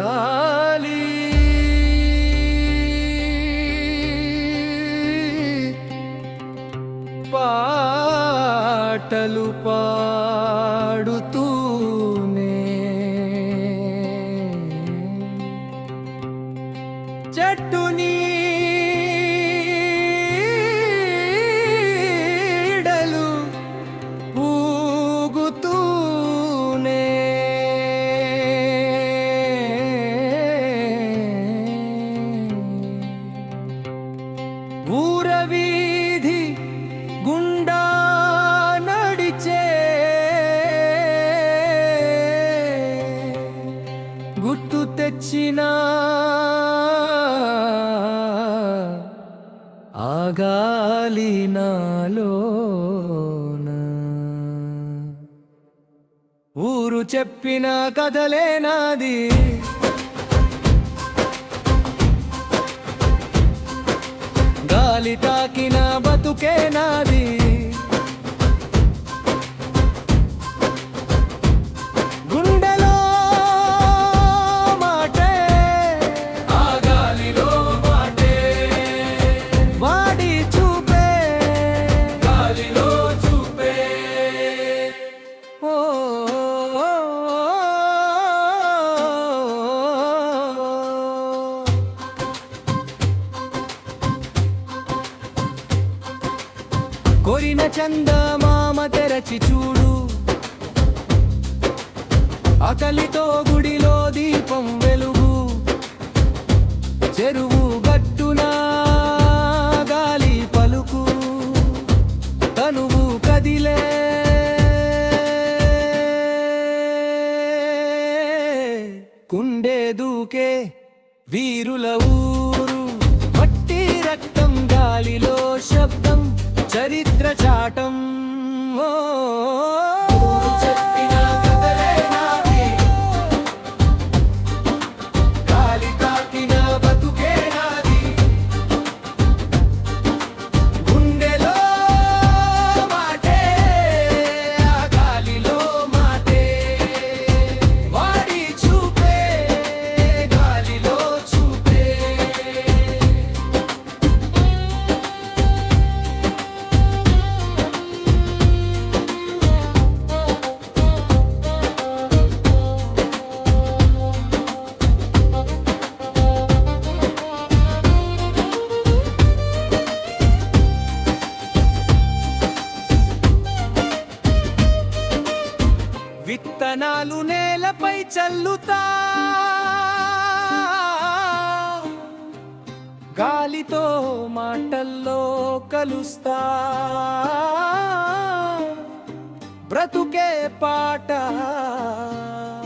గాలి పాటలు పాడుతూనే చెట్టు నీడలు ఊగుతూనే ఊరవీధి గుండా నడిచే గుర్తు తెచ్చిన ఆగాలి నాలోన ఊరు చెప్పిన కథలే నాది గాలి తాకిన బతుకే నాది గుండెలో మాటే ఆ గాలిలో మాటే వాడి చూపే గాలిలో చూపే ఓ కొరిన చందమామ తెరచి చూడు ఆకలితో గుడిలో దీపం వెలుగు చెరువు గట్టున గాలి పలుకు తనువు కదిలే కుండే దూకే వీరుల ఊరు మట్టి రక్తం గాలిలో శబ్దం చరిత్ర చాటం ఓ చెప్పిన కథలే నాది గాలి తాకిన బతుకే నాది గుండెలో మాటే ఆ గాలిలో మాటే వాడి చూపే గాలిలో చూపే విత్తనాలు నేలపై చల్లుతా గాలితో మాటల్లో కలుస్తా బ్రతుకే పాట